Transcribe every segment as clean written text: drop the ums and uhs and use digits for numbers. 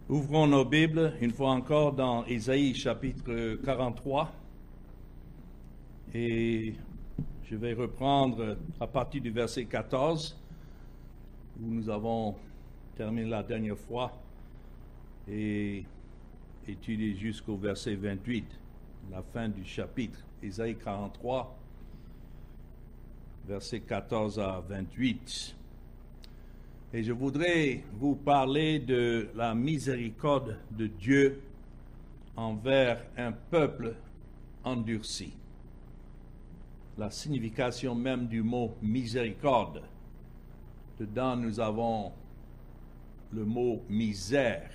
Ouvrons nos Bibles une fois encore dans Ésaïe chapitre 43 et je vais reprendre à partir du verset 14 où nous avons terminé la dernière fois et étudié jusqu'au verset 28, la fin du chapitre. Ésaïe 43, versets 14 à 28. Et je voudrais vous parler de la miséricorde de Dieu envers un peuple endurci. La signification même du mot miséricorde. Dedans, nous avons le mot misère.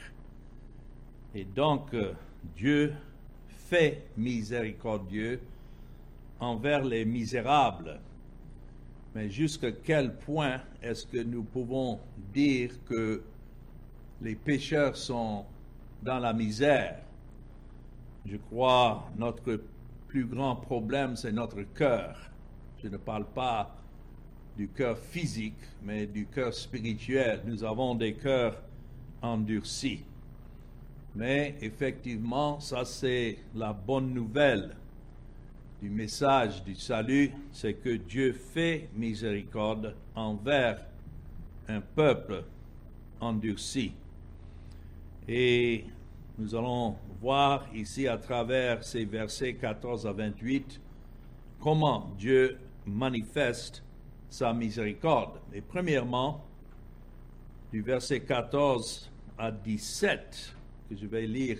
Et donc, Dieu fait miséricordieux envers les misérables. Mais jusqu'à quel point est-ce que nous pouvons dire que les pécheurs sont dans la misère? Je crois que notre plus grand problème, c'est notre cœur. Je ne parle pas du cœur physique, mais du cœur spirituel. Nous avons des cœurs endurcis. Mais effectivement, ça c'est la bonne nouvelle du message du salut, c'est que Dieu fait miséricorde envers un peuple endurci. Et nous allons voir ici à travers ces versets 14 à 28 comment Dieu manifeste sa miséricorde. Et premièrement, du verset 14 à 17, que je vais lire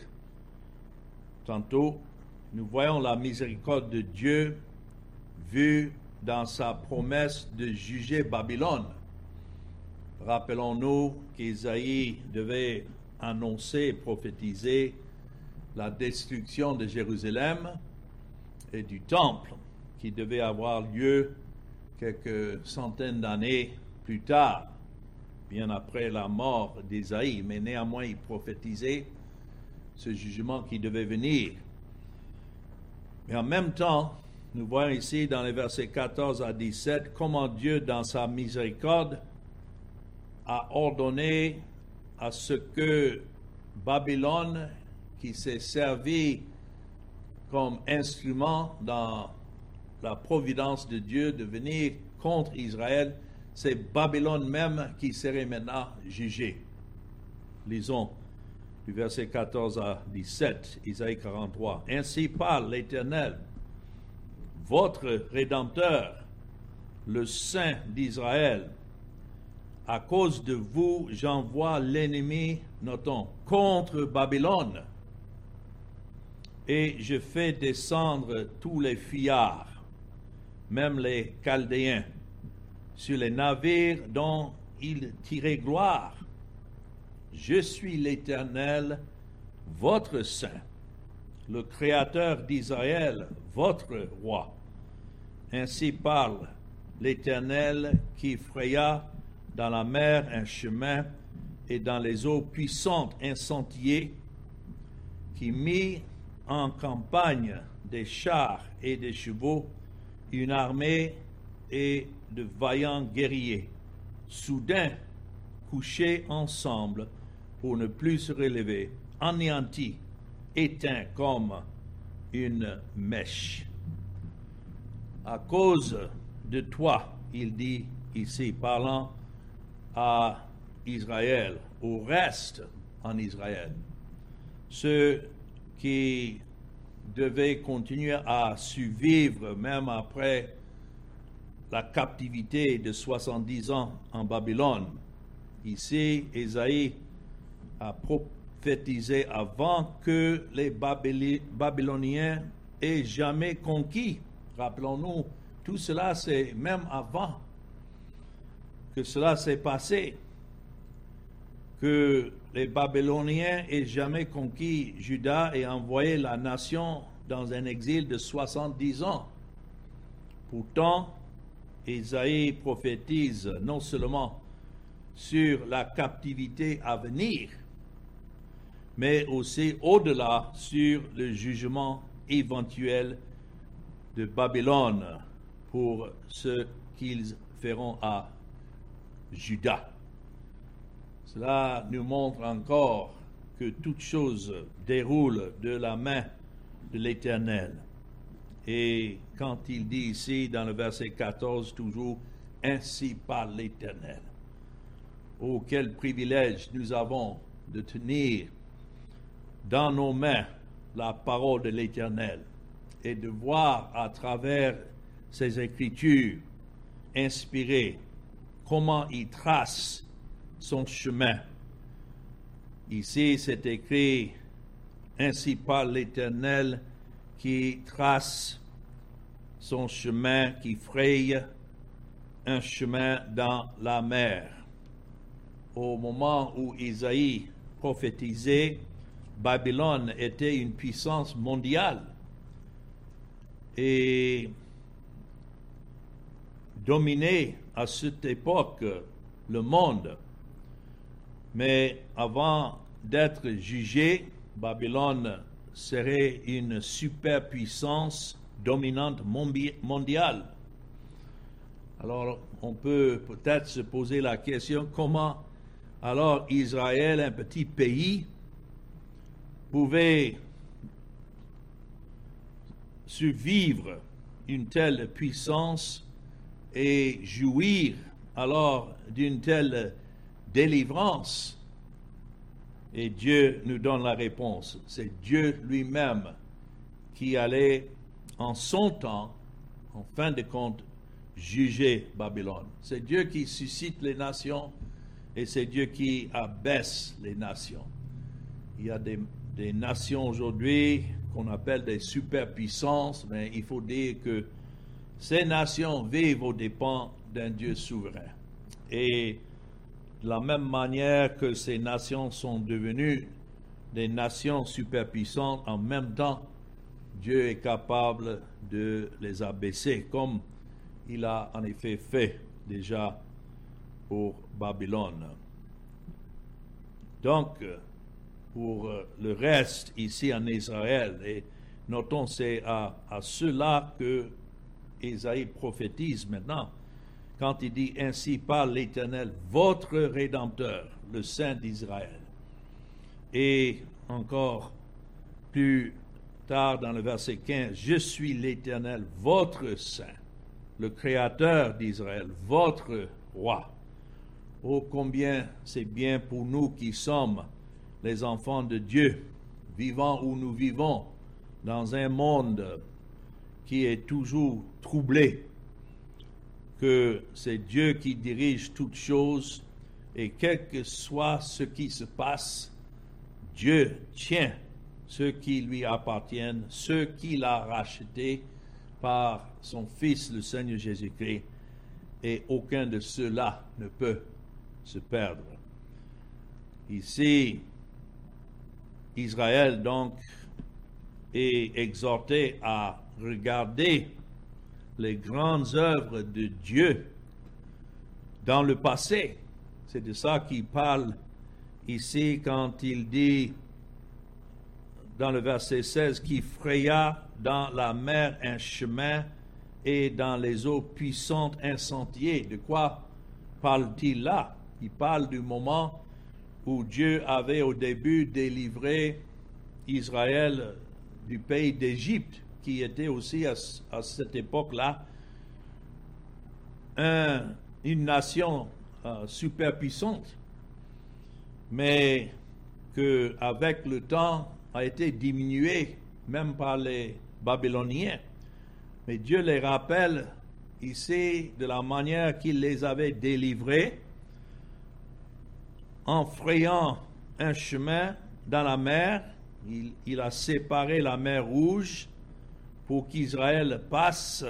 tantôt, nous voyons la miséricorde de Dieu vue dans sa promesse de juger Babylone. Rappelons-nous qu'Ésaïe devait annoncer et prophétiser la destruction de Jérusalem et du temple qui devait avoir lieu quelques centaines d'années plus tard, bien après la mort d'Ésaïe. Mais néanmoins, il prophétisait ce jugement qui devait venir. Mais en même temps, nous voyons ici dans les versets 14 à 17 comment Dieu, dans sa miséricorde, a ordonné à ce que Babylone, qui s'est servi comme instrument dans la providence de Dieu de venir contre Israël, c'est Babylone même qui serait maintenant jugée. Lisons du verset 14 à 17, Isaïe 43. « Ainsi parle l'Éternel, votre Rédempteur, le Saint d'Israël. À cause de vous, j'envoie l'ennemi, notons, contre Babylone, et je fais descendre tous les fillards, même les Chaldéens, sur les navires dont ils tiraient gloire. Je suis l'Éternel, votre Saint, le Créateur d'Israël, votre Roi. Ainsi parle l'Éternel qui fraya dans la mer un chemin et dans les eaux puissantes un sentier, qui mit en campagne des chars et des chevaux, une armée et de vaillants guerriers, soudain couchés ensemble, pour ne plus se relever, anéantis, éteints comme une mèche. À cause de toi, il dit ici, parlant à Israël, au reste en Israël, ceux qui devaient continuer à survivre même après la captivité de 70 ans en Babylone. Ici, Ésaïe a prophétisé avant que les Babyloniens aient jamais conquis. Rappelons-nous, tout cela c'est même avant que cela s'est passé, que les Babyloniens aient jamais conquis Juda et envoyé la nation dans un exil de 70 ans. Pourtant, Ésaïe prophétise non seulement sur la captivité à venir, mais aussi au-delà sur le jugement éventuel de Babylone pour ce qu'ils feront à Juda. Cela nous montre encore que toute chose déroule de la main de l'Éternel. Et quand il dit ici dans le verset 14 toujours, ainsi parle l'Éternel. Oh, quel privilège nous avons de tenir dans nos mains la parole de l'Éternel et de voir à travers ces écritures inspirées comment il trace son chemin. Ici, c'est écrit, ainsi parle l'Éternel qui trace son chemin, qui fraye un chemin dans la mer. Au moment où Isaïe prophétisait, Babylone était une puissance mondiale et dominait à cette époque le monde. Mais avant d'être jugée, Babylone serait une superpuissance dominante mondiale. Alors, on peut peut-être se poser la question, comment alors Israël, un petit pays, pouvait survivre une telle puissance et jouir alors d'une telle délivrance? Et Dieu nous donne la réponse. C'est Dieu lui-même qui allait en son temps, en fin de compte, juger Babylone. C'est Dieu qui suscite les nations et c'est Dieu qui abaisse les nations. Il y a des nations aujourd'hui qu'on appelle des superpuissances, mais il faut dire que ces nations vivent aux dépens d'un Dieu souverain. Et de la même manière que ces nations sont devenues des nations superpuissantes, en même temps, Dieu est capable de les abaisser, comme il a en effet fait déjà pour Babylone. Donc, pour le reste ici en Israël, et notons c'est à cela que Isaïe prophétise maintenant, quand il dit « Ainsi parle l'Éternel, votre Rédempteur, le Saint d'Israël ». Et encore plus tard dans le verset 15, « Je suis l'Éternel, votre Saint, le Créateur d'Israël, votre Roi ». Oh, combien c'est bien pour nous qui sommes les enfants de Dieu, vivant où nous vivons, dans un monde qui est toujours troublé, que c'est Dieu qui dirige toutes choses et quel que soit ce qui se passe, Dieu tient ceux qui lui appartiennent, ceux qu'il a rachetés par son Fils, le Seigneur Jésus-Christ, et aucun de ceux-là ne peut se perdre. Ici, Israël donc est exhorté à regarder les grandes œuvres de Dieu dans le passé. C'est de ça qu'il parle ici quand il dit dans le verset 16 qu'il fraya dans la mer un chemin et dans les eaux puissantes un sentier. De quoi parle-t-il là? Il parle du moment où Dieu avait au début délivré Israël du pays d'Égypte, qui était aussi à cette époque-là une nation superpuissante, mais qu'avec le temps a été diminuée même par les Babyloniens. Mais Dieu les rappelle ici de la manière qu'il les avait délivrés en frayant un chemin dans la mer. Il a séparé la mer Rouge pour qu'Israël passe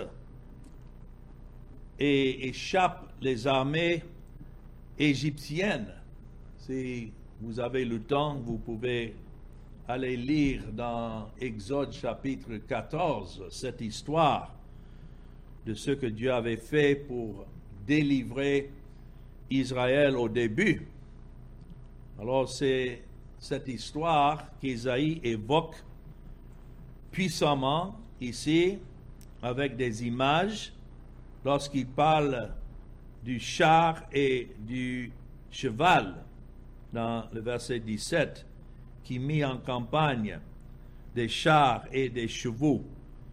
et échappe les armées égyptiennes. Si vous avez le temps, vous pouvez aller lire dans Exode chapitre 14 cette histoire de ce que Dieu avait fait pour délivrer Israël au début. Alors c'est cette histoire qu'Isaïe évoque puissamment ici avec des images lorsqu'il parle du char et du cheval dans le verset 17. qui mit en campagne des chars et des chevaux.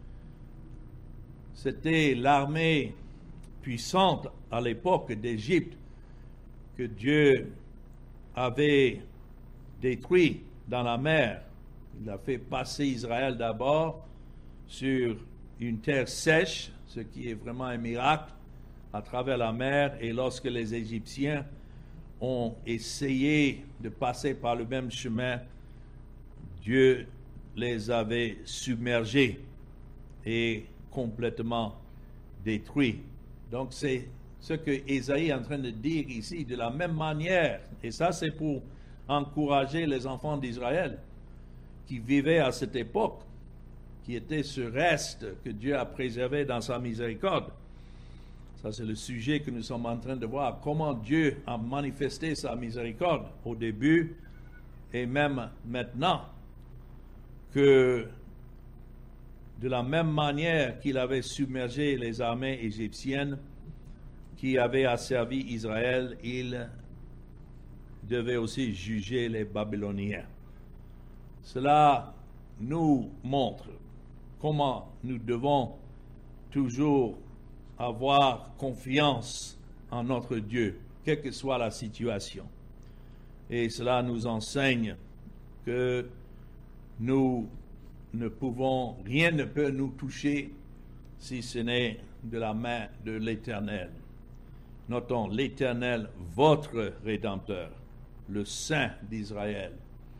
C'était l'armée puissante à l'époque d'Égypte que Dieu avait détruit dans la mer. Il a fait passer Israël d'abord sur une terre sèche, ce qui est vraiment un miracle, à travers la mer. Et lorsque les Égyptiens ont essayé de passer par le même chemin, Dieu les avait submergés et complètement détruits. Donc c'est ce que Ésaïe est en train de dire ici, de la même manière. Et ça, c'est pour encourager les enfants d'Israël qui vivaient à cette époque, qui étaient ce reste que Dieu a préservé dans sa miséricorde. Ça, c'est le sujet que nous sommes en train de voir, comment Dieu a manifesté sa miséricorde au début et même maintenant, que de la même manière qu'il avait submergé les armées égyptiennes qui avaient asservi Israël, il devait aussi juger les Babyloniens. Cela nous montre comment nous devons toujours avoir confiance en notre Dieu, quelle que soit la situation. Et cela nous enseigne que rien ne peut nous toucher si ce n'est de la main de l'Éternel. Notons, l'Éternel, votre Rédempteur, le Saint d'Israël.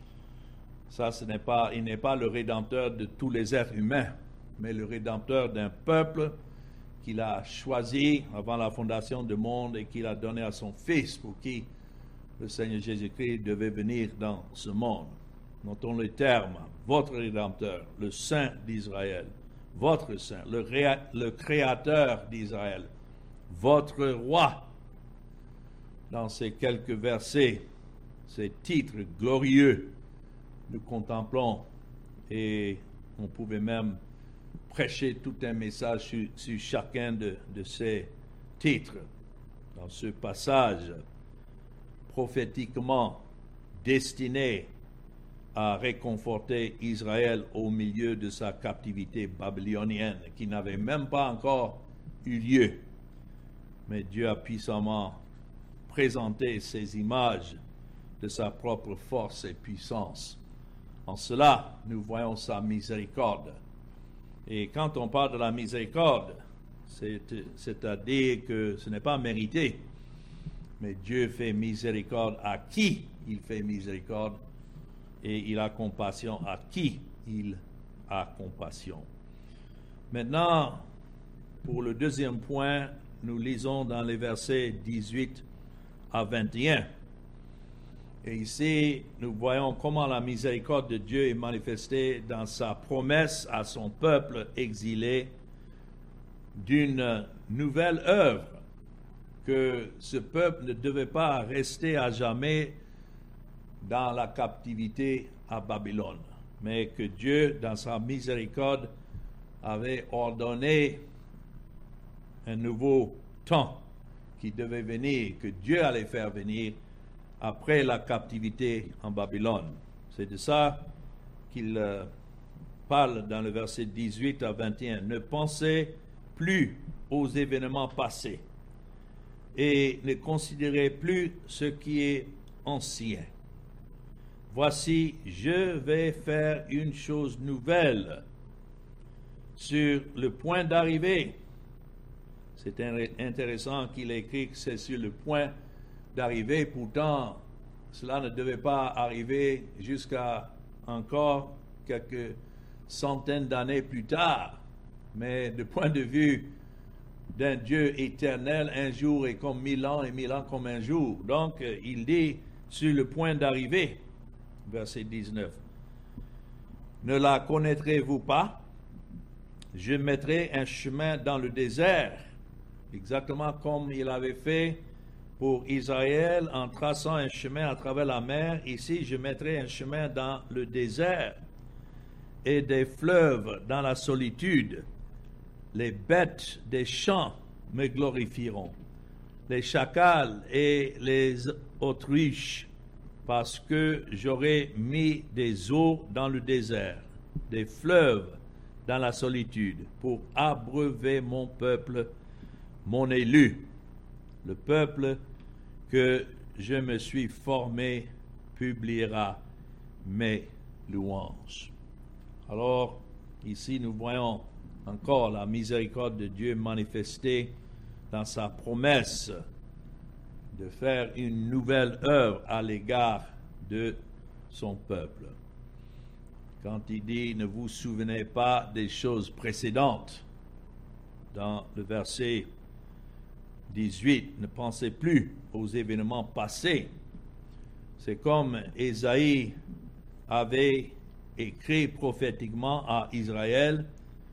Ça, il n'est pas le Rédempteur de tous les êtres humains, mais le Rédempteur d'un peuple qu'il a choisi avant la fondation du monde et qu'il a donné à son Fils pour qui le Seigneur Jésus-Christ devait venir dans ce monde. Notons le terme, votre Rédempteur, le Saint d'Israël, votre Saint, le Créateur d'Israël, votre Roi. Dans ces quelques versets, ces titres glorieux, nous contemplons et on pouvait même prêcher tout un message sur chacun de ces titres. Dans ce passage prophétiquement destiné à réconforter Israël au milieu de sa captivité babylonienne qui n'avait même pas encore eu lieu. Mais Dieu a puissamment présenté ces images de sa propre force et puissance. En cela, nous voyons sa miséricorde. Et quand on parle de la miséricorde, c'est-à-dire que ce n'est pas mérité, mais Dieu fait miséricorde à qui il fait miséricorde et il a compassion à qui il a compassion. Maintenant, pour le deuxième point, nous lisons dans les versets 18 à 21. Et ici, nous voyons comment la miséricorde de Dieu est manifestée dans sa promesse à son peuple exilé d'une nouvelle œuvre, que ce peuple ne devait pas rester à jamais dans la captivité à Babylone, mais que Dieu, dans sa miséricorde, avait ordonné un nouveau temps qui devait venir, que Dieu allait faire venir après la captivité en Babylone. C'est de ça qu'il parle dans le verset 18 à 21. Ne pensez plus aux événements passés et ne considérez plus ce qui est ancien. Voici, je vais faire une chose nouvelle sur le point d'arriver. C'est intéressant qu'il écrit que c'est sur le point d'arriver. Pourtant, cela ne devait pas arriver jusqu'à encore quelques centaines d'années plus tard. Mais du point de vue d'un Dieu éternel, un jour est comme 1000 ans et 1000 ans comme un jour. Donc, il dit sur le point d'arriver, verset 19. Ne la connaîtrez-vous pas? Je mettrai un chemin dans le désert, exactement comme il avait fait pour Israël en traçant un chemin à travers la mer. Ici, je mettrai un chemin dans le désert et des fleuves dans la solitude. Les bêtes des champs me glorifieront, les chacals et les autruches parce que j'aurai mis des eaux dans le désert, des fleuves dans la solitude, pour abreuver mon peuple, mon élu, le peuple que je me suis formé publiera mes louanges. Alors, ici, nous voyons encore la miséricorde de Dieu manifestée dans sa promesse de faire une nouvelle œuvre à l'égard de son peuple. Quand il dit « Ne vous souvenez pas des choses précédentes », dans le verset 18, ne pensez plus aux événements passés. C'est comme Ésaïe avait écrit prophétiquement à Israël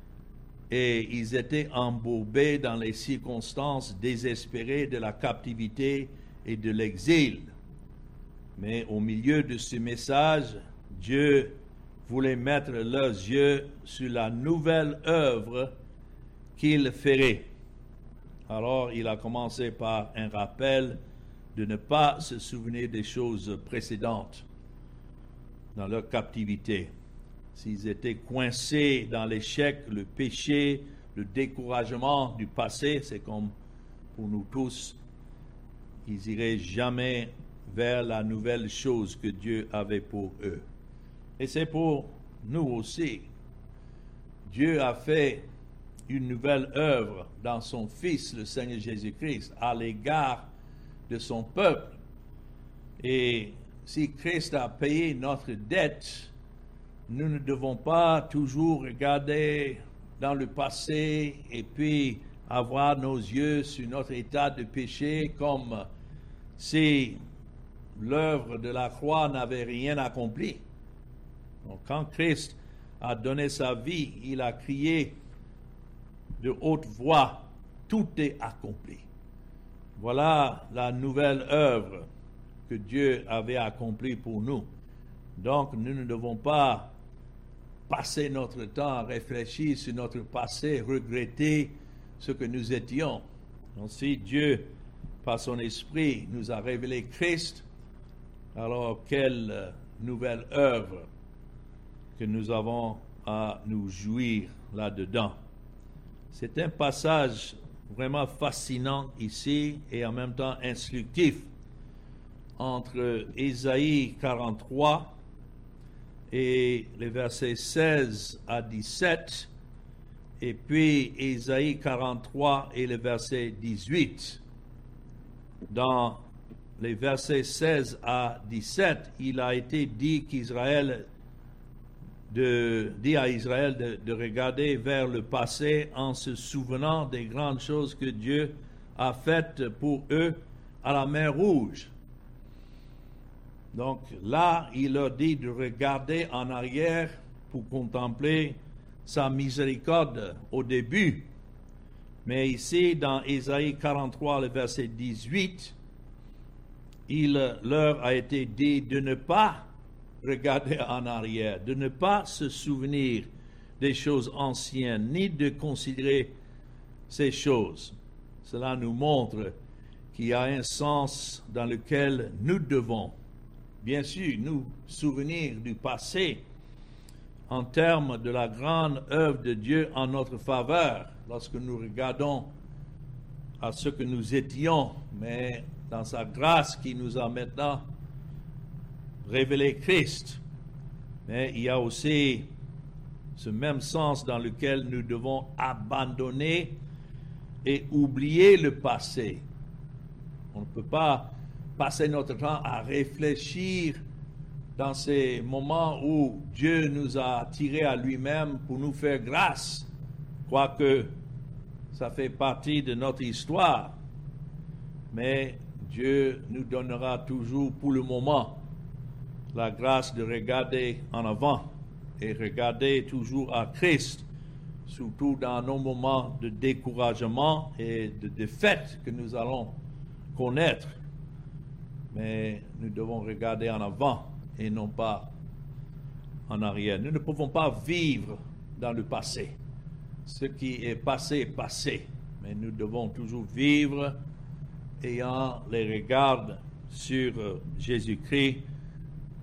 et ils étaient embourbés dans les circonstances désespérées de la captivité et de l'exil. Mais au milieu de ce message, Dieu voulait mettre leurs yeux sur la nouvelle œuvre qu'il ferait. Alors il a commencé par un rappel de ne pas se souvenir des choses précédentes dans leur captivité. S'ils étaient coincés dans l'échec, le péché, le découragement du passé, c'est comme pour nous tous, ils n'iraient jamais vers la nouvelle chose que Dieu avait pour eux. Et c'est pour nous aussi. Dieu a fait une nouvelle œuvre dans son Fils, le Seigneur Jésus-Christ, à l'égard de son peuple. Et si Christ a payé notre dette, nous ne devons pas toujours regarder dans le passé et puis avoir nos yeux sur notre état de péché comme si l'œuvre de la croix n'avait rien accompli. Donc, quand Christ a donné sa vie, il a crié de haute voix, tout est accompli. Voilà la nouvelle œuvre que Dieu avait accomplie pour nous. Donc, nous ne devons pas passer notre temps à réfléchir sur notre passé, regretter ce que nous étions. Donc, si Dieu, par son esprit, nous a révélé Christ, alors quelle nouvelle œuvre que nous avons à nous jouir là-dedans. C'est un passage vraiment fascinant ici et en même temps instructif entre Ésaïe 43 et les versets 16 à 17 et puis Ésaïe 43 et le verset 18. Dans les versets 16 à 17, il a été dit à Israël de regarder vers le passé en se souvenant des grandes choses que Dieu a faites pour eux à la mer Rouge. Donc là, il leur dit de regarder en arrière pour contempler sa miséricorde au début. Mais ici, dans Ésaïe 43, le verset 18, il leur a été dit de ne pas regarder en arrière, de ne pas se souvenir des choses anciennes, ni de considérer ces choses. Cela nous montre qu'il y a un sens dans lequel nous devons, bien sûr, nous souvenir du passé en termes de la grande œuvre de Dieu en notre faveur, lorsque nous regardons à ce que nous étions, mais dans sa grâce qui nous a maintenant révélé Christ. Mais il y a aussi ce même sens dans lequel nous devons abandonner et oublier le passé. On ne peut pas passer notre temps à réfléchir dans ces moments où Dieu nous a attirés à lui-même pour nous faire grâce, quoique ça fait partie de notre histoire. Mais Dieu nous donnera toujours pour le moment la grâce de regarder en avant et regarder toujours à Christ, surtout dans nos moments de découragement et de défaite que nous allons connaître. Mais nous devons regarder en avant et non pas en arrière. Nous ne pouvons pas vivre dans le passé. Ce qui est passé est passé. Mais nous devons toujours vivre ayant les regards sur Jésus-Christ,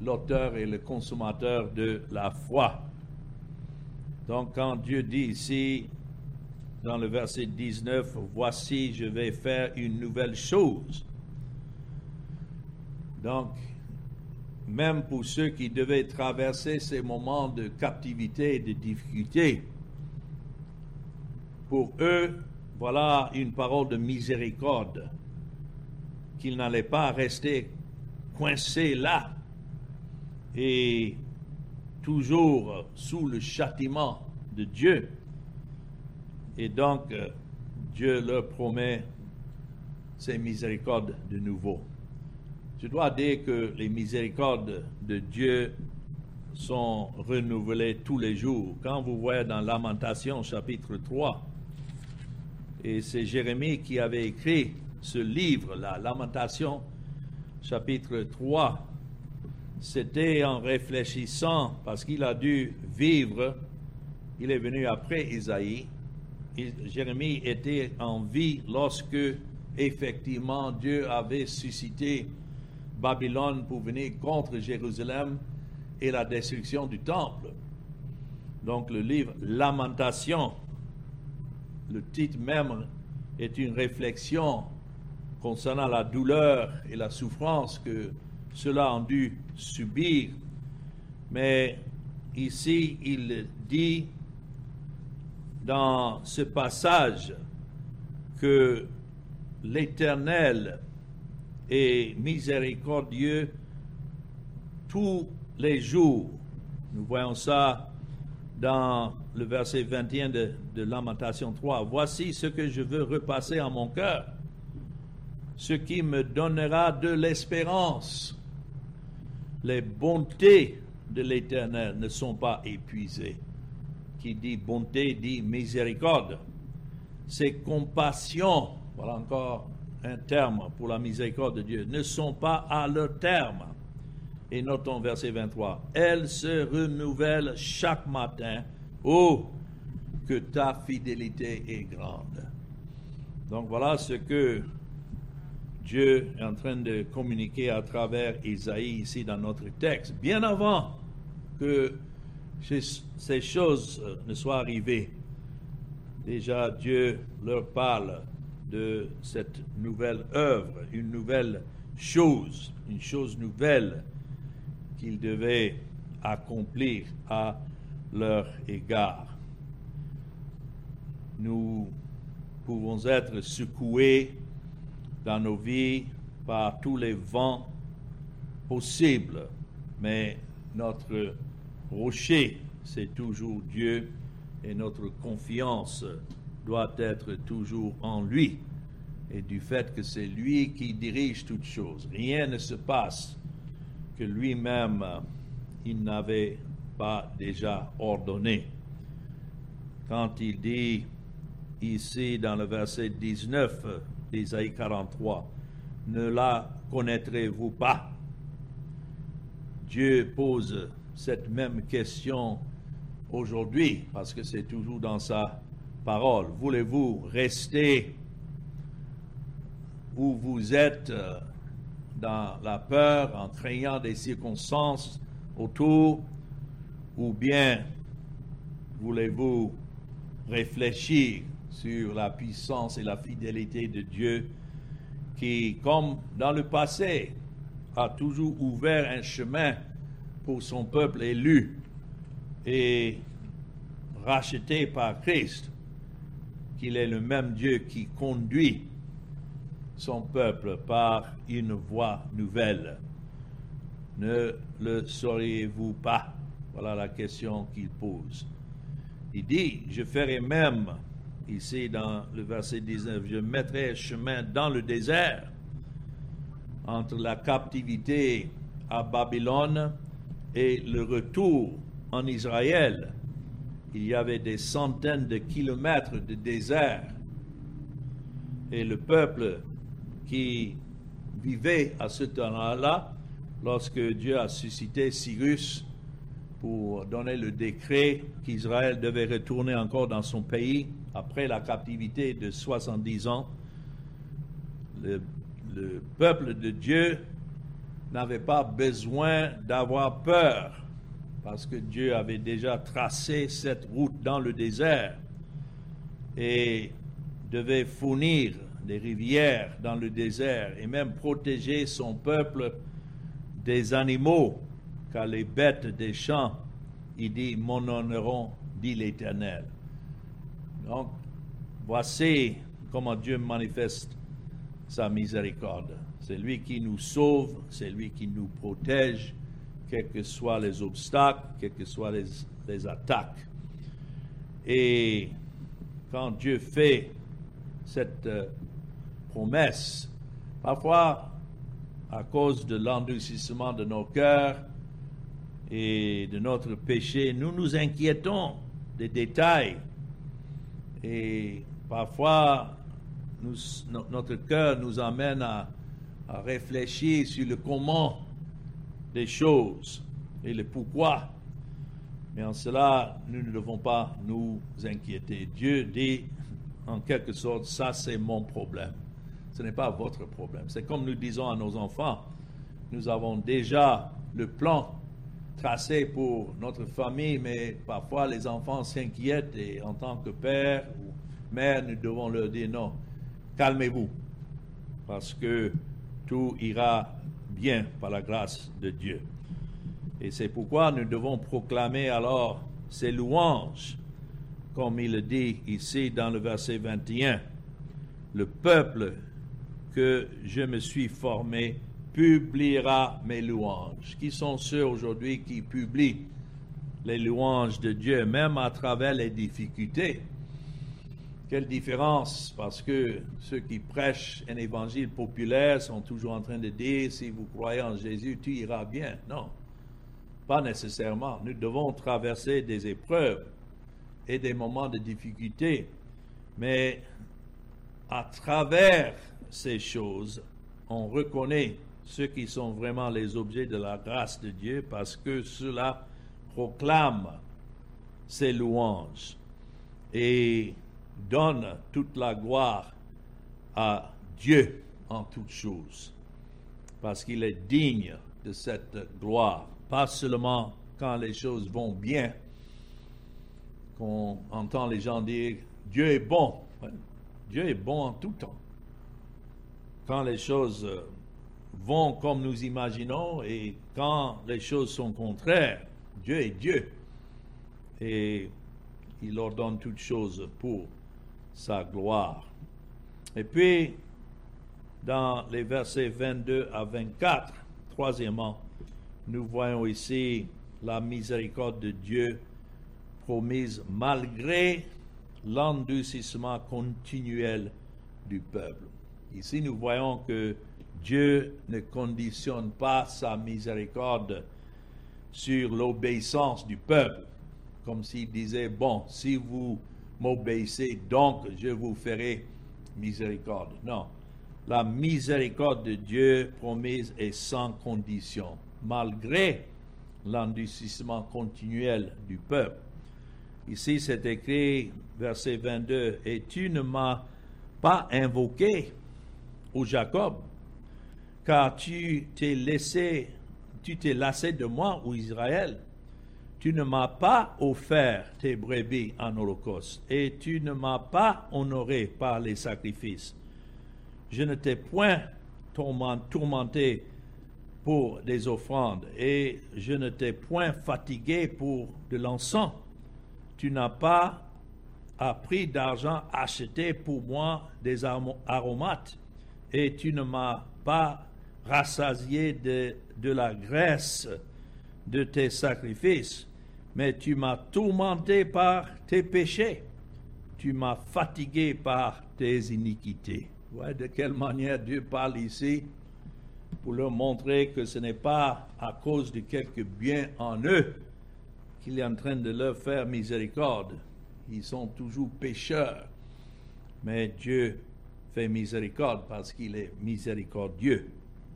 l'auteur et le consommateur de la foi. Donc quand Dieu dit ici, dans le verset 19, « Voici, je vais faire une nouvelle chose ». Donc, même pour ceux qui devaient traverser ces moments de captivité et de difficulté, pour eux, voilà une parole de miséricorde, qu'ils n'allaient pas rester coincés là et toujours sous le châtiment de Dieu. Et donc, Dieu leur promet ses miséricordes de nouveau. Je dois dire que les miséricordes de Dieu sont renouvelées tous les jours. Quand vous voyez dans Lamentation chapitre 3, et c'est Jérémie qui avait écrit ce livre-là, Lamentation chapitre 3, c'était en réfléchissant, parce qu'il a dû vivre, il est venu après Isaïe. Jérémie était en vie lorsque, effectivement, Dieu avait suscité Babylone pour venir contre Jérusalem et la destruction du temple. Donc le livre Lamentation, le titre même est une réflexion concernant la douleur et la souffrance que ceux-là ont dû subir. Mais ici, il dit dans ce passage que l'Éternel est miséricordieux tous les jours. Nous voyons ça dans le verset 21 de Lamentation 3. « Voici ce que je veux repasser en mon cœur, ce qui me donnera de l'espérance. Les bontés de l'Éternel ne sont pas épuisées. » Qui dit bonté, dit miséricorde. Ses compassions, voilà encore un terme pour la miséricorde de Dieu, ne sont pas à leur terme. Et notons verset 23. Elles se renouvellent chaque matin. Oh, que ta fidélité est grande. Donc voilà ce que Dieu est en train de communiquer à travers Isaïe ici dans notre texte. Bien avant que ces choses ne soient arrivées, déjà Dieu leur parle de cette nouvelle œuvre, une nouvelle chose, une chose nouvelle qu'ils devaient accomplir à leur égard. Nous pouvons être secoués dans nos vies par tous les vents possibles, mais notre rocher, c'est toujours Dieu, et notre confiance doit être toujours en lui, et du fait que c'est lui qui dirige toutes choses. Rien ne se passe que lui-même, il n'avait pas déjà ordonné. Quand il dit ici dans le verset 19 d'Isaïe 43, « Ne la connaîtrez-vous pas ?» Dieu pose cette même question aujourd'hui, parce que c'est toujours dans sa parole. Voulez-vous rester où vous êtes dans la peur, en craignant des circonstances autour, ou bien voulez-vous réfléchir sur la puissance et la fidélité de Dieu qui, comme dans le passé, a toujours ouvert un chemin pour son peuple élu et racheté par Christ, qu'il est le même Dieu qui conduit son peuple par une voie nouvelle. Ne le sauriez-vous pas? Voilà la question qu'il pose. Il dit, je ferai même, ici dans le verset 19, je mettrai chemin dans le désert entre la captivité à Babylone et le retour en Israël. Il y avait des centaines de kilomètres de désert. Et le peuple qui vivait à ce temps-là, lorsque Dieu a suscité Cyrus pour donner le décret qu'Israël devait retourner encore dans son pays après la captivité de 70 ans, le peuple de Dieu n'avaient pas besoin d'avoir peur, parce que Dieu avait déjà tracé cette route dans le désert et devait fournir des rivières dans le désert et même protéger son peuple des animaux, car les bêtes des champs, il dit, m'honoreront, dit l'Éternel. Donc, voici comment Dieu manifeste sa miséricorde. C'est lui qui nous sauve, c'est lui qui nous protège, quels que soient les obstacles, quelles que soient les attaques. Et quand Dieu fait cette promesse, parfois, à cause de l'endurcissement de nos cœurs et de notre péché, nous nous inquiétons des détails. Et parfois, notre cœur nous amène à réfléchir sur le comment des choses et le pourquoi. Mais en cela, nous ne devons pas nous inquiéter. Dieu dit, en quelque sorte, ça c'est mon problème. Ce n'est pas votre problème. C'est comme nous disons à nos enfants, nous avons déjà le plan tracé pour notre famille, mais parfois les enfants s'inquiètent et en tant que père ou mère, nous devons leur dire non, calmez-vous, parce que tout ira bien par la grâce de Dieu. Et c'est pourquoi nous devons proclamer alors ces louanges, comme il le dit ici dans le verset 21. Le peuple que je me suis formé publiera mes louanges. Qui sont ceux aujourd'hui qui publient les louanges de Dieu, même à travers les difficultés? Quelle différence, parce que ceux qui prêchent un évangile populaire sont toujours en train de dire, si vous croyez en Jésus, tout ira bien. Non, pas nécessairement. Nous devons traverser des épreuves et des moments de difficulté, mais à travers ces choses, on reconnaît ceux qui sont vraiment les objets de la grâce de Dieu, parce que cela proclame ses louanges et donne toute la gloire à Dieu en toutes choses, parce qu'il est digne de cette gloire, pas seulement quand les choses vont bien, qu'on entend les gens dire « Dieu est bon ». Dieu est bon en tout temps. Quand les choses vont comme nous imaginons et quand les choses sont contraires, Dieu est Dieu. Et il ordonne toutes choses pour sa gloire. Et puis, dans les versets 22 à 24, troisièmement, nous voyons ici la miséricorde de Dieu promise malgré l'endurcissement continuel du peuple. Ici, nous voyons que Dieu ne conditionne pas sa miséricorde sur l'obéissance du peuple, comme s'il disait, bon, si vous m'obéissez, donc je vous ferai miséricorde. Non, la miséricorde de Dieu promise est sans condition, malgré l'endurcissement continuel du peuple. Ici, c'est écrit, verset 22, « Et tu ne m'as pas invoqué, ô Jacob, car tu t'es lassé de moi, ô Israël. Tu ne m'as pas offert tes brebis en holocauste, et tu ne m'as pas honoré par les sacrifices. Je ne t'ai point tourmenté pour des offrandes, et je ne t'ai point fatigué pour de l'encens. Tu n'as pas à prix d'argent acheté pour moi des aromates, et tu ne m'as pas rassasié de la graisse de tes sacrifices, mais tu m'as tourmenté par tes péchés, tu m'as fatigué par tes iniquités. » Vous voyez de quelle manière Dieu parle ici pour leur montrer que ce n'est pas à cause de quelque bien en eux qu'il est en train de leur faire miséricorde. Ils sont toujours pécheurs, mais Dieu fait miséricorde parce qu'il est miséricordieux.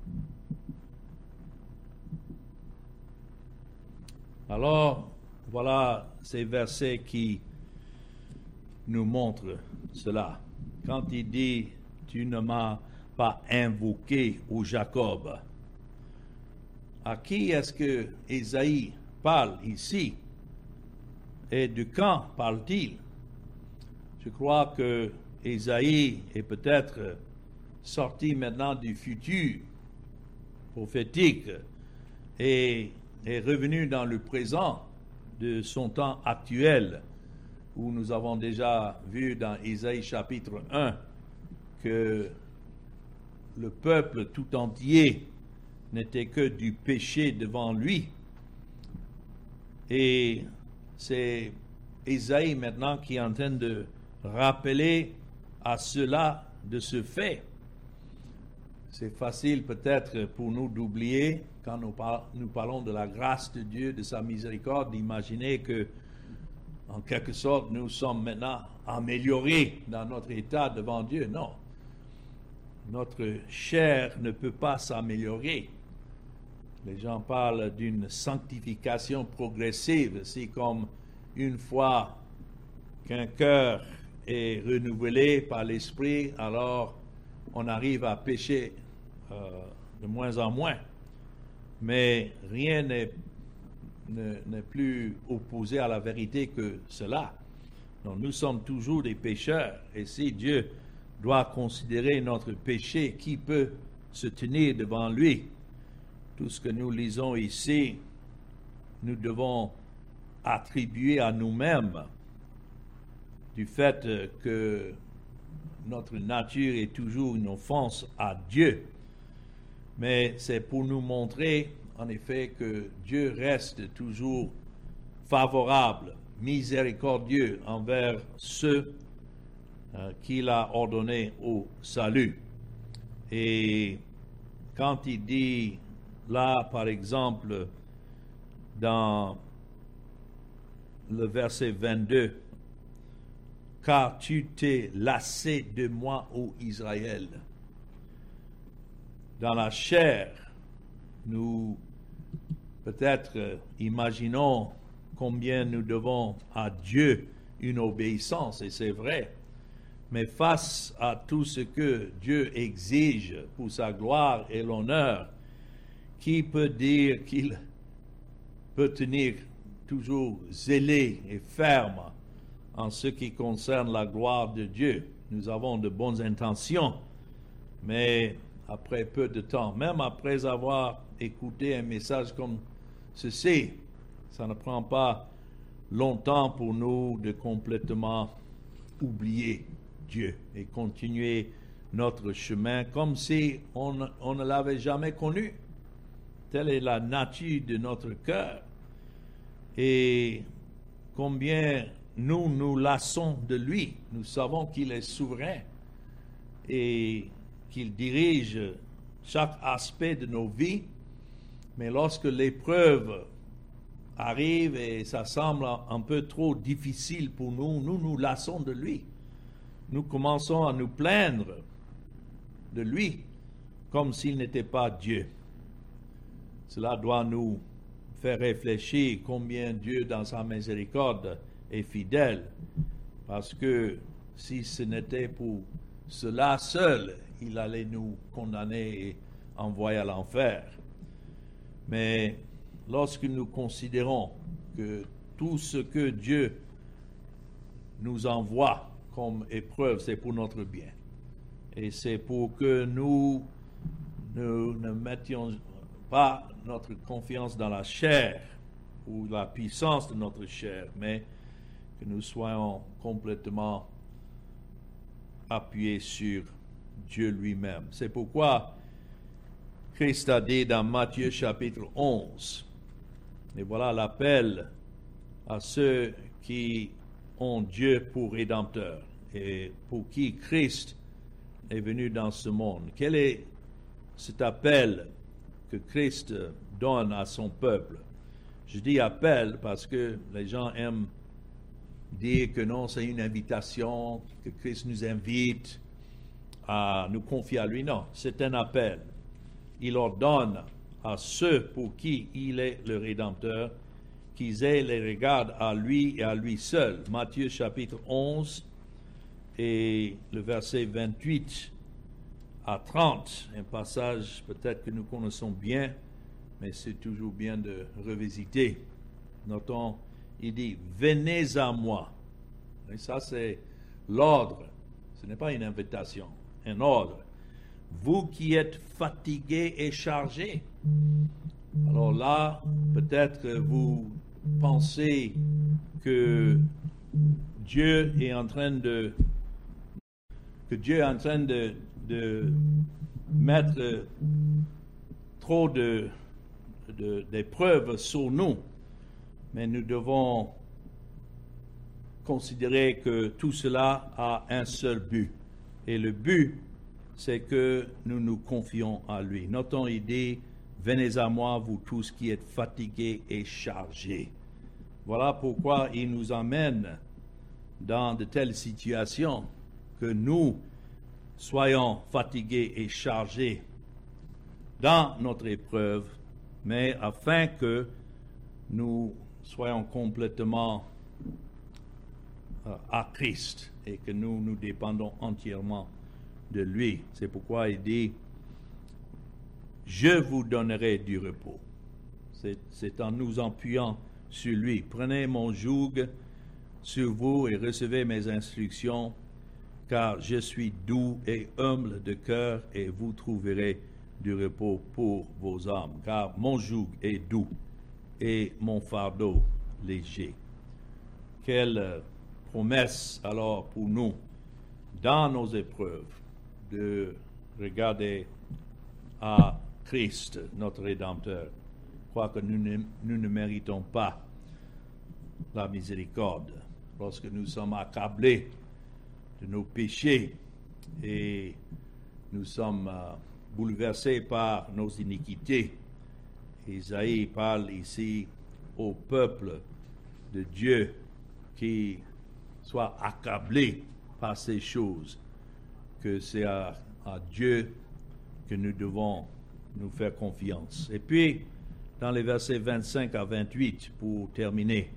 Alors, voilà ces versets qui nous montrent cela. Quand il dit « Tu ne m'as pas invoqué, ô Jacob », À qui est-ce que Ésaïe parle ici? Et de quand parle-t-il? Je crois que Ésaïe est peut-être sorti maintenant du futur prophétique et est revenu dans le présent de son temps actuel, où nous avons déjà vu dans Ésaïe chapitre 1 que le peuple tout entier n'était que du péché devant lui. Et c'est Ésaïe maintenant qui est en train de rappeler à cela de ce fait. C'est facile peut-être pour nous d'oublier, quand nous parlons de la grâce de Dieu, de sa miséricorde, d'imaginer que, en quelque sorte, nous sommes maintenant améliorés dans notre état devant Dieu. Non. Notre chair ne peut pas s'améliorer. Les gens parlent d'une sanctification progressive. C'est comme une fois qu'un cœur est renouvelé par l'Esprit, alors on arrive à pécher de moins en moins. Mais rien n'est plus opposé à la vérité que cela. Donc, nous sommes toujours des pécheurs. Et si Dieu doit considérer notre péché, qui peut se tenir devant lui? Tout ce que nous lisons ici, nous devons attribuer à nous-mêmes du fait que notre nature est toujours une offense à Dieu. Mais c'est pour nous montrer, en effet, que Dieu reste toujours favorable, miséricordieux envers ceux qu'il a ordonnés au salut. Et quand il dit là, par exemple, dans le verset 22, « Car tu t'es lassé de moi, ô Israël. » Dans la chair, nous peut-être imaginons combien nous devons à Dieu une obéissance, et c'est vrai. Mais face à tout ce que Dieu exige pour sa gloire et l'honneur, qui peut dire qu'il peut tenir toujours zélé et ferme en ce qui concerne la gloire de Dieu? Nous avons de bonnes intentions, mais après peu de temps, même après avoir écouté un message comme ceci, ça ne prend pas longtemps pour nous de complètement oublier Dieu et continuer notre chemin comme si on ne l'avait jamais connu. Telle est la nature de notre cœur. Et combien nous nous lassons de lui. Nous savons qu'il est souverain et qu'il dirige chaque aspect de nos vies. Mais lorsque l'épreuve arrive et ça semble un peu trop difficile pour nous, nous nous lassons de lui. Nous commençons à nous plaindre de lui comme s'il n'était pas Dieu. Cela doit nous faire réfléchir combien Dieu, dans sa miséricorde, est fidèle. Parce que si ce n'était pour cela seul, il allait nous condamner et envoyer à l'enfer. Mais lorsque nous considérons que tout ce que Dieu nous envoie comme épreuve, c'est pour notre bien. Et c'est pour que nous ne mettions pas notre confiance dans la chair ou la puissance de notre chair, mais que nous soyons complètement appuyés sur Dieu lui-même. C'est pourquoi Christ a dit dans Matthieu chapitre 11, et voilà l'appel à ceux qui ont Dieu pour rédempteur et pour qui Christ est venu dans ce monde. Quel est cet appel que Christ donne à son peuple? Je dis appel parce que les gens aiment dire que non, c'est une invitation, que Christ nous invite à nous confier à lui. Non, c'est un appel. Il ordonne à ceux pour qui il est le Rédempteur qu'ils aient les regards à lui et à lui seul. Matthieu chapitre 11 et le verset 28 à 30, un passage peut-être que nous connaissons bien mais c'est toujours bien de revisiter. Notons, il dit, venez à moi. Et ça, c'est l'ordre. Ce n'est pas une invitation, un ordre. Vous qui êtes fatigués et chargés. Alors là, peut-être vous pensez que Dieu est en train de mettre trop d'épreuves sur nous. Mais nous devons considérer que tout cela a un seul but. Et le but, c'est que nous nous confions à lui. Notons l'idée, venez à moi, vous tous qui êtes fatigués et chargés. Voilà pourquoi il nous emmène dans de telles situations que nous soyons fatigués et chargés dans notre épreuve, mais afin que nous soyons complètement à Christ et que nous nous dépendons entièrement de lui. C'est pourquoi il dit, je vous donnerai du repos. C'est en nous appuyant sur lui. Prenez mon joug sur vous et recevez mes instructions, car je suis doux et humble de cœur et vous trouverez du repos pour vos âmes, car mon joug est doux et mon fardeau léger. Quelle promesse alors pour nous, dans nos épreuves, de regarder à Christ, notre Rédempteur, quoique nous ne méritons pas la miséricorde. Lorsque nous sommes accablés de nos péchés et nous sommes bouleversés par nos iniquités, Isaïe parle ici au peuple de Dieu qui soit accablé par ces choses, que c'est à Dieu que nous devons nous faire confiance. Et puis, dans les versets 25 à 28, pour terminer,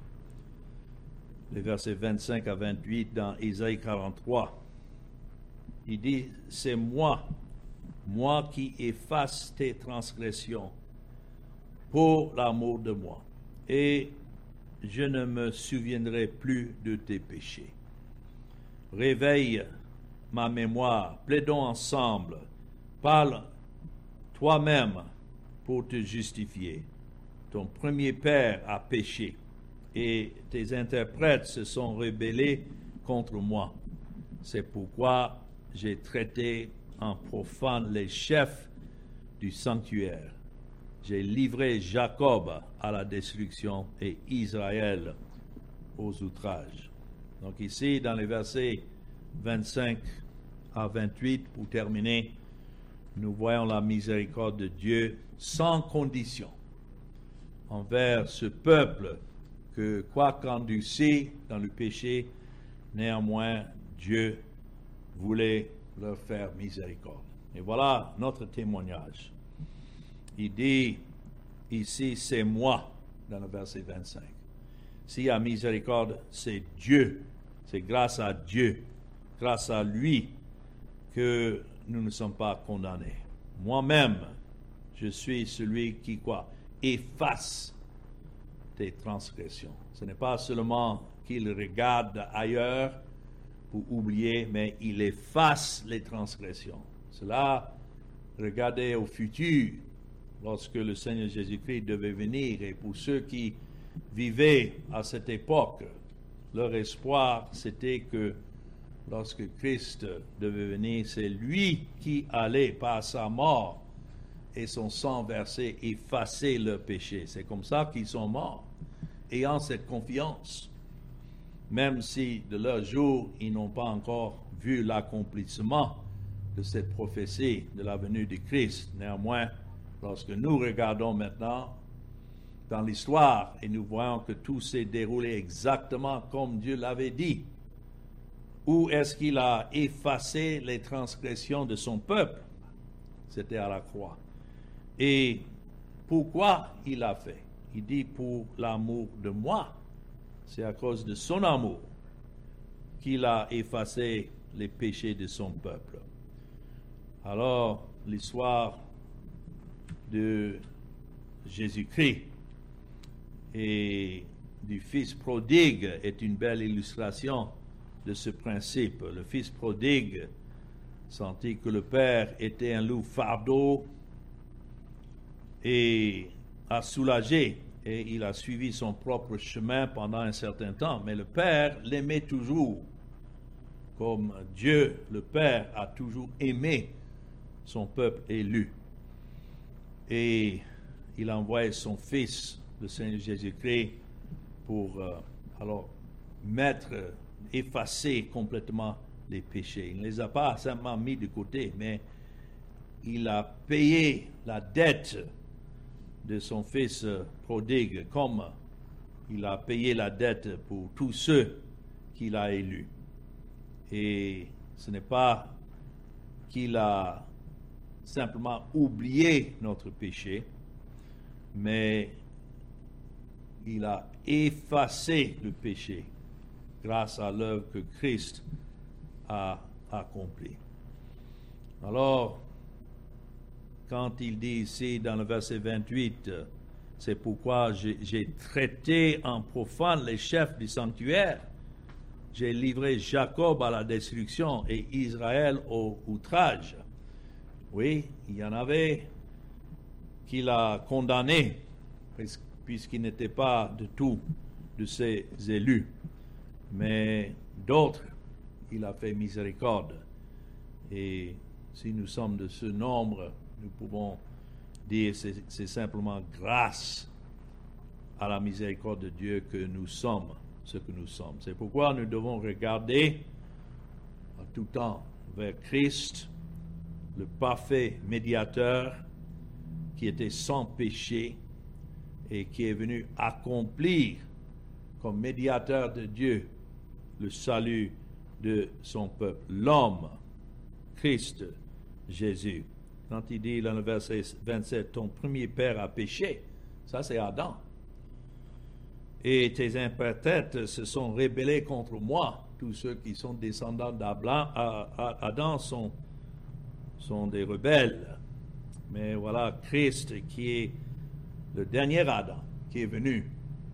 les versets 25 à 28 dans Isaïe 43, il dit, c'est moi qui efface tes transgressions pour l'amour de moi, et je ne me souviendrai plus de tes péchés. Réveille ma mémoire, plaidons ensemble, parle toi-même pour te justifier. Ton premier père a péché, et tes interprètes se sont rebellés contre moi. C'est pourquoi j'ai traité en profane les chefs du sanctuaire. J'ai livré Jacob à la destruction et Israël aux outrages. Donc ici, dans les versets 25 à 28, pour terminer, nous voyons la miséricorde de Dieu sans condition envers ce peuple que, quoique endurci dans le péché, néanmoins Dieu voulait leur faire miséricorde. Et voilà notre témoignage. Il dit ici, c'est moi, dans le verset 25. S'il y a miséricorde, c'est Dieu. C'est grâce à Dieu, grâce à lui, que nous ne sommes pas condamnés. Moi-même, je suis celui qui, efface tes transgressions. Ce n'est pas seulement qu'il regarde ailleurs pour oublier, mais il efface les transgressions. Cela, regardez au futur, lorsque le Seigneur Jésus-Christ devait venir, et pour ceux qui vivaient à cette époque, leur espoir, c'était que lorsque Christ devait venir, c'est lui qui allait, par sa mort et son sang versé, effacer leurs péchés. C'est comme ça qu'ils sont morts, ayant cette confiance. Même si de leur jour, ils n'ont pas encore vu l'accomplissement de cette prophétie de la venue de Christ. Néanmoins, lorsque nous regardons maintenant dans l'histoire et nous voyons que tout s'est déroulé exactement comme Dieu l'avait dit, où est-ce qu'il a effacé les transgressions de son peuple? C'était à la croix. Et pourquoi il l'a fait? Il dit pour l'amour de moi. C'est à cause de son amour qu'il a effacé les péchés de son peuple. Alors, l'histoire de Jésus-Christ. Et du Fils prodigue est une belle illustration de ce principe. Le Fils prodigue sentit que le Père était un lourd fardeau et a soulagé, et il a suivi son propre chemin pendant un certain temps. Mais le Père l'aimait toujours, comme Dieu, le Père, a toujours aimé son peuple élu. Et il a envoyé son Fils, le Seigneur Jésus-Christ, pour alors effacer complètement les péchés. Il ne les a pas simplement mis de côté, mais il a payé la dette de son Fils prodigue, comme il a payé la dette pour tous ceux qu'il a élus. Et ce n'est pas qu'il a simplement oublié notre péché, mais il a effacé le péché grâce à l'œuvre que Christ a accomplie. Alors, quand il dit ici dans le verset 28, c'est pourquoi j'ai traité en profane les chefs du sanctuaire, j'ai livré Jacob à la destruction et Israël au outrage. Oui, il y en avait qu'il a condamné, puisqu'il n'était pas de tout de ses élus. Mais d'autres, il a fait miséricorde. Et si nous sommes de ce nombre, nous pouvons dire que c'est simplement grâce à la miséricorde de Dieu que nous sommes ce que nous sommes. C'est pourquoi nous devons regarder en tout temps vers Christ, le parfait médiateur qui était sans péché et qui est venu accomplir comme médiateur de Dieu le salut de son peuple, l'homme, Christ Jésus. Quand il dit dans le verset 27, ton premier père a péché, ça c'est Adam. Et tes impertètes se sont rebellés contre moi. Tous ceux qui sont descendants d'Adam sont des rebelles. Mais voilà Christ qui est le dernier Adam qui est venu.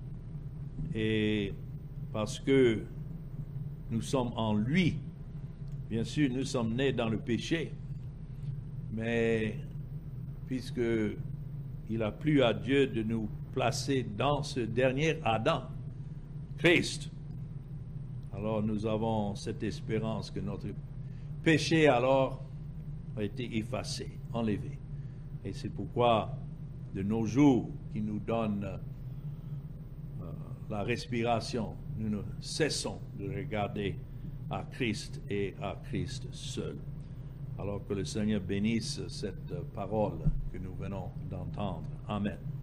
Et parce que nous sommes en lui, bien sûr, nous sommes nés dans le péché, mais puisque il a plu à Dieu de nous placer dans ce dernier Adam, Christ, alors nous avons cette espérance que notre péché alors a été effacé, enlevé. Et c'est pourquoi de nos jours qui nous donnent la respiration, nous ne cessons de regarder à Christ et à Christ seul. Alors que le Seigneur bénisse cette parole que nous venons d'entendre. Amen.